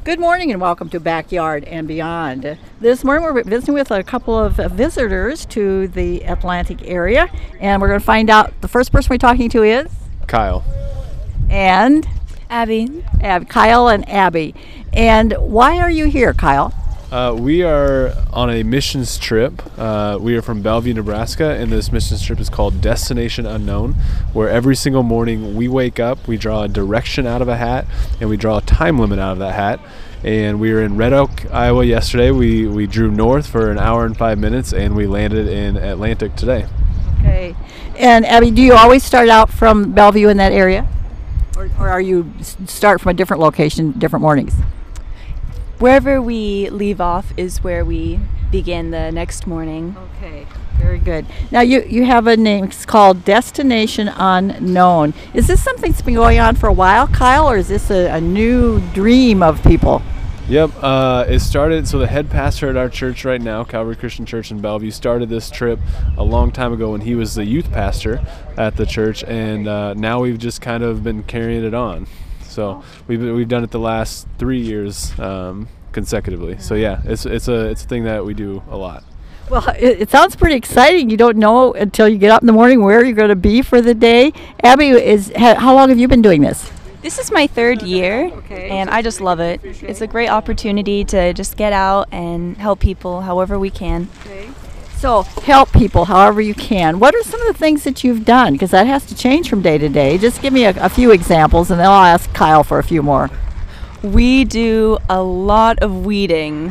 Good morning and welcome to Backyard and Beyond. This morning we're visiting with a couple of visitors to the Atlantic area, and we're going to find out the first person we're talking to is Kyle. And Abby. Kyle and Abby. And why are you here, Kyle? We are on a missions trip. We are from Bellevue, Nebraska, and this missions trip is called Destination Unknown, where every single morning we wake up, we draw a direction out of a hat, and we draw a time limit out of that hat. And we were in Red Oak, Iowa yesterday. We drew north for an hour and 5 minutes, and we landed in Atlantic today. Okay. And Abby, do you always start out from Bellevue in that area? Or are you start from a different location, different mornings? Wherever we leave off is where we begin the next morning. Okay, very good. Now you have a name, it's called Destination Unknown. Is this something that's been going on for a while, Kyle, or is this a new dream of people? Yep, it started, so the head pastor at our church right now, Calvary Christian Church in Bellevue, started this trip a long time ago when he was the youth pastor at the church, and now we've just kind of been carrying it on. So we've done it the last 3 years consecutively. So yeah, it's a thing that we do a lot. Well, it sounds pretty exciting. You don't know until you get up in the morning where you're going to be for the day. Abby, how long have you been doing this? This is my third year, and I just love it. It's a great opportunity to just get out and help people however we can. So help people however you can. What are some of the things that you've done? Because that has to change from day to day. Just give me a few examples, and then I'll ask Kyle for a few more. We do a lot of weeding.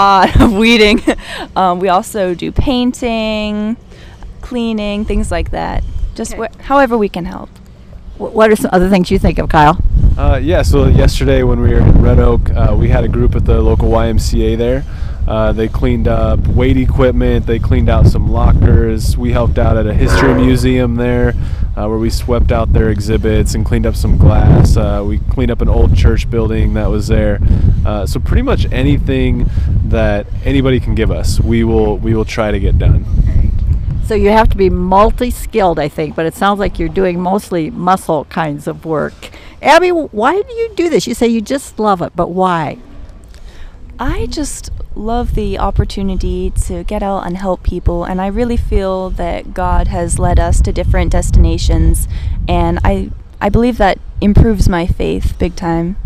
We also do painting, cleaning, things like that. Just however we can help. What are some other things you think of, Kyle? So yesterday when we were in Red Oak, we had a group at the local YMCA there. They cleaned up weight equipment, they cleaned out some lockers. We helped out at a history museum there where we swept out their exhibits and cleaned up some glass. We cleaned up an old church building that was there. So pretty much anything that anybody can give us, we will try to get done. So you have to be multi-skilled, I think, but it sounds like you're doing mostly muscle kinds of work. Abby, why do you do this? You say you just love it, but why? I just love the opportunity to get out and help people, and I really feel that God has led us to different destinations, and I believe that improves my faith big time.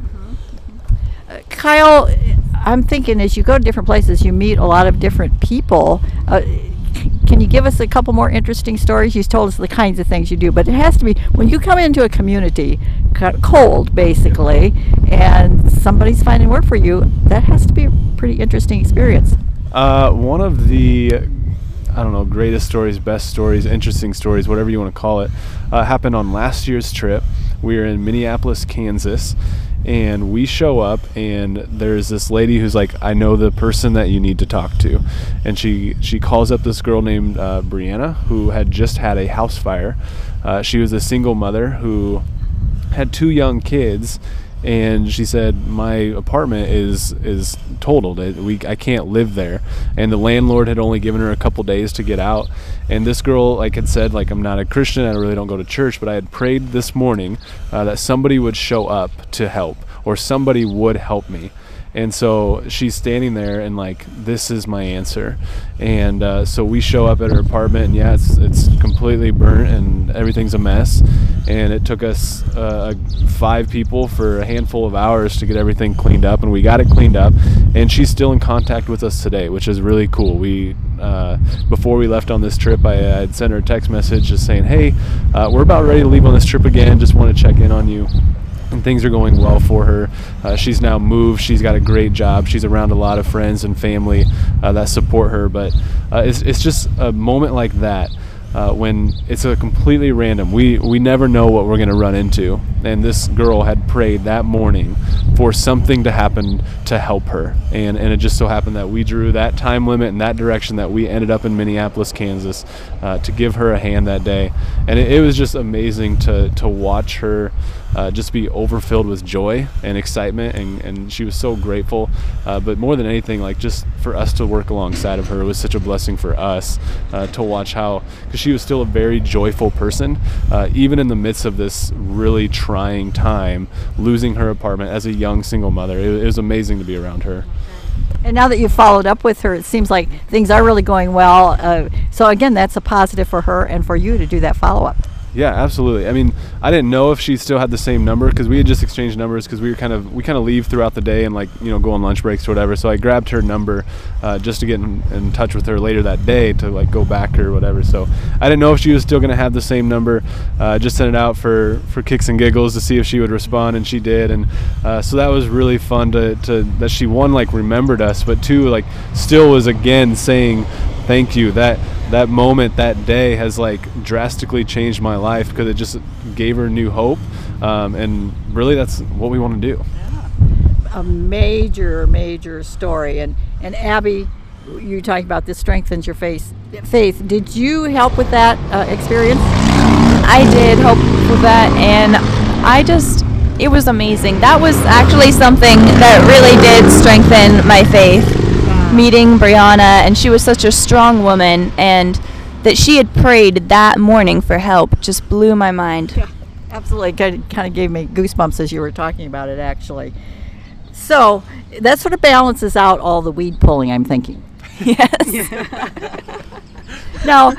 Kyle, I'm thinking as you go to different places, you meet a lot of different people. Can you give us a couple more interesting stories? You told us the kinds of things you do, but it has to be when you come into a community, cold basically, and somebody's finding work for you, that has to be a pretty interesting experience. One of the, greatest stories, best stories, interesting stories, whatever you want to call it, happened on last year's trip. We were in Minneapolis, Kansas, and we show up and there's this lady who's like, I know the person that you need to talk to. And she calls up this girl named Brianna, who had just had a house fire. She was a single mother who had 2 young kids, and she said, my apartment is totaled. I can't live there. And the landlord had only given her a couple days to get out. And this girl had said, I'm not a Christian, I really don't go to church, but I had prayed this morning that somebody would show up to help, or somebody would help me. And so she's standing there and this is my answer. And so we show up at her apartment, and it's completely burnt and everything's a mess. And it took us 5 people for a handful of hours to get everything cleaned up, and we got it cleaned up. And she's still in contact with us today, which is really cool. We before we left on this trip, I had sent her a text message just saying, hey, we're about ready to leave on this trip again, just want to check in on you. And things are going well for her. She's now moved. She's got a great job. She's around a lot of friends and family that support her. But it's just a moment like that when it's a completely random. We never know what we're going to run into. And this girl had prayed that morning for something to happen to help her. And it just so happened that we drew that time limit in that direction, that we ended up in Minneapolis, Kansas, to give her a hand that day. And it was just amazing to watch her just be overfilled with joy and excitement, and she was so grateful. But more than anything, like just for us to work alongside of her was such a blessing for us to watch how, because she was still a very joyful person, even in the midst of this really trying time, losing her apartment as a young single mother. It was amazing to be around her. And now that you've followed up with her, it seems like things are really going well. So again, that's a positive for her and for you to do that follow-up. Yeah, absolutely. I mean, I didn't know if she still had the same number because we had just exchanged numbers because we kind of leave throughout the day and go on lunch breaks or whatever. So I grabbed her number just to get in touch with her later that day to go back to her or whatever. So I didn't know if she was still going to have the same number. Just sent it out for kicks and giggles to see if she would respond, and she did. And so that was really fun to that she, one, remembered us, but two, still was again saying thank you. That moment, that day has drastically changed my life because it just gave her new hope, and really that's what we want to do. A major story. And Abby, you talking about this strengthens your faith. Did you help with that experience? I did help with that, and it was amazing. That was actually something that really did strengthen my faith. Meeting Brianna, and she was such a strong woman, and that she had prayed that morning for help just blew my mind. Yeah, absolutely. Kind of gave me goosebumps as you were talking about it, actually. So that sort of balances out all the weed pulling, I'm thinking. Yes. Now,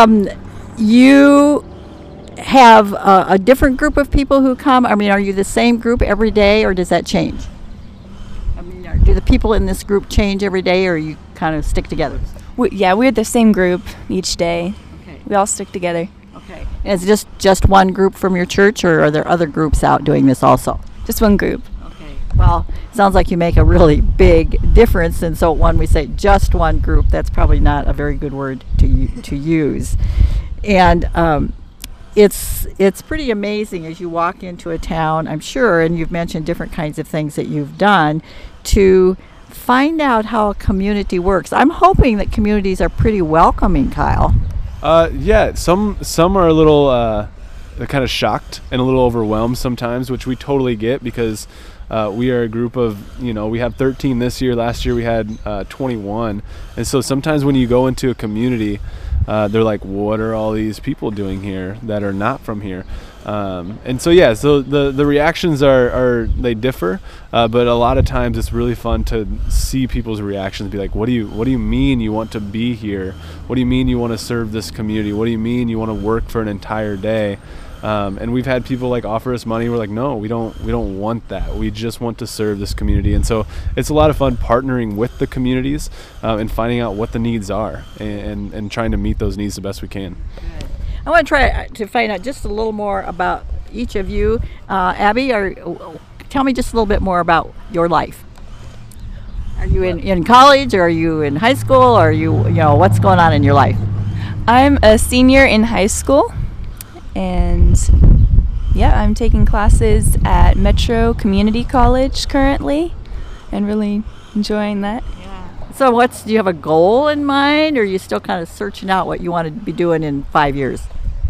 you have a different group of people who come. I mean, are you the same group every day, or does that change? Do the people in this group change every day, or you kind of stick together? We're the same group each day. Okay. We all stick together. Okay. And is it just one group from your church, or are there other groups out doing this also? Just one group. Okay. Well, it sounds like you make a really big difference, and so when we say just one group, that's probably not a very good word to use. And it's pretty amazing as you walk into a town, I'm sure, and you've mentioned different kinds of things that you've done to find out how a community works. I'm hoping that communities are pretty welcoming, Kyle. Yeah, some are a little they're kind of shocked and a little overwhelmed sometimes, which we totally get because we are a group of, we have 13 this year. Last year we had 21. And so sometimes when you go into a community, they're like, what are all these people doing here that are not from here? And so, yeah, so the reactions they differ, but a lot of times it's really fun to see people's reactions, be like, what do you mean you want to be here? What do you mean you want to serve this community? What do you mean you want to work for an entire day? And we've had people offer us money. We're like, no, we don't want that. We just want to serve this community. And so it's a lot of fun partnering with the communities and finding out what the needs are and trying to meet those needs the best we can. Good. I want to try to find out just a little more about each of you. Abby, tell me just a little bit more about your life. Are you in college, or are you in high school, or are you what's going on in your life? I'm a senior in high school, and I'm taking classes at Metro Community College currently and really enjoying that. So do you have a goal in mind, or are you still kind of searching out what you want to be doing in 5 years?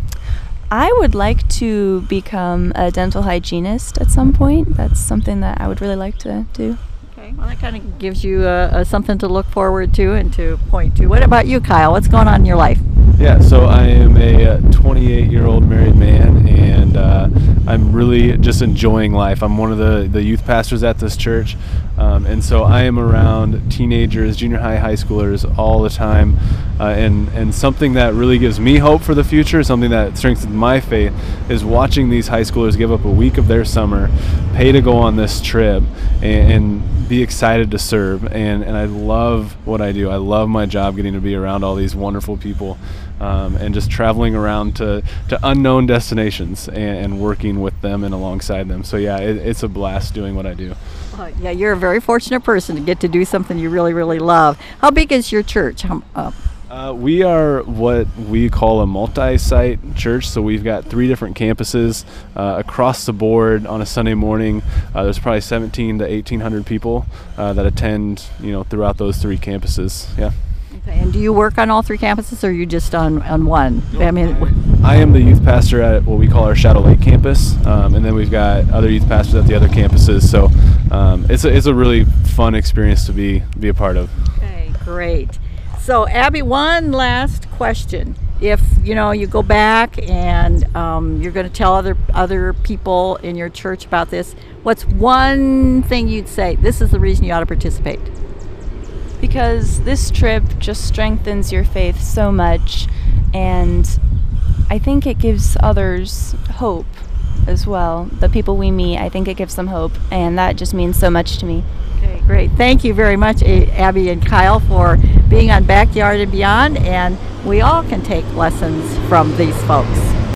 I would like to become a dental hygienist at some point. That's something that I would really like to do. Okay, well, that kind of gives you something to look forward to and to point to. What about you, Kyle? What's going on in your life? Yeah, so I am a 28-year-old married man, and I'm really just enjoying life. I'm one of the youth pastors at this church, and so I am around teenagers, junior high schoolers all the time, and something that really gives me hope for the future, something that strengthens my faith, is watching these high schoolers give up a week of their summer, pay to go on this trip, and be excited to serve. And I love what I do. I love my job, getting to be around all these wonderful people. And just traveling around to unknown destinations and working with them and alongside them. So yeah, it's a blast doing what I do. Yeah, you're a very fortunate person to get to do something you really, really love. How big is your church? We are what we call a multi-site church, so we've got 3 different campuses across the board. On a Sunday morning, there's probably 17 to 1,800 people that attend, throughout those 3 campuses. Yeah. And do you work on all 3 campuses, or are you just on one? No, I am the youth pastor at what we call our Shadow Lake campus, and then we've got other youth pastors at the other campuses. So it's a really fun experience to be a part of. Okay, great. So Abby, one last question. If you go back and you're going to tell other people in your church about this, what's one thing you'd say? This is the reason you ought to participate. Because this trip just strengthens your faith so much, and I think it gives others hope as well. The people we meet, I think it gives them hope, and that just means so much to me. Okay, great. Thank you very much, Abby and Kyle, for being on Backyard and Beyond, and we all can take lessons from these folks.